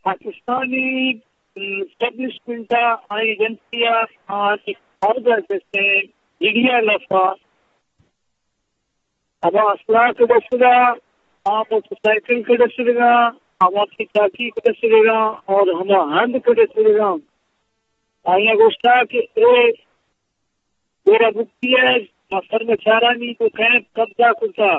Pakistani establishment एजेंसिया order media लफा अब असला कदसगा मोटरसाइकिल कदसगा हमारी चाकी कदसगा और हम हंद कदसगा आया गोश्ता के मेरा मुक्ति है कर्मचारानी को कैंप कब्जा कुता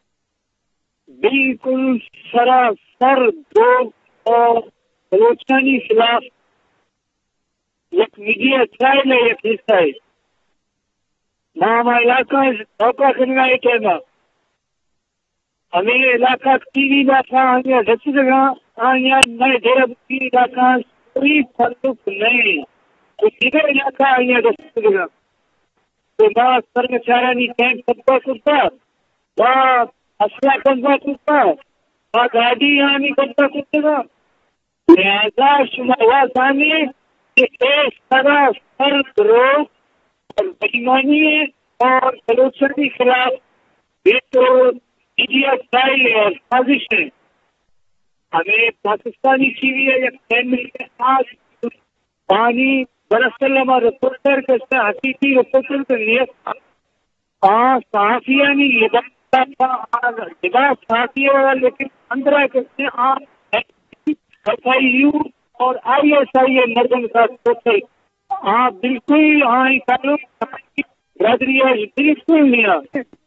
बिल्कुल सरासर दो और बलोचिस्तानी खिलाफ एक मीडिया ट्रायल है एक हिस्सा है हमारा इलाका धोखा करना एक है हमें इलाका टीवी इलाका हमें दस जगह यहाँ नए डेरा बुकी इलाका कोई फर्क नहीं तो किधर इलाका यहाँ दस जगह तो वहाँ कर्मचारी कैंप कब्जा करता वहाँ असला कब्जा करता वहाँ गाड़ी यहाँ नहीं कब्जा करतेगा लिहाजा शुमार कि एक तरह सर द्रोह और बेईमानी है और बलोचन के खिलाफ ये तो मीडिया ट्रायल है और साजिश है हमें पाकिस्तानी टीवी है या फैमिली के साथ पानी दरअसल हमारा रिपोर्टर कैसे हकीकी रिपोर्टर के लिए सहाफिया नहीं लिबास सहाफिया वाला लेकिन अंदर कैसे FIU और ISI मर्दन का सोचे बिल्कुल हाँ ताल्लुक बिरादरी बिल्कुल नहीं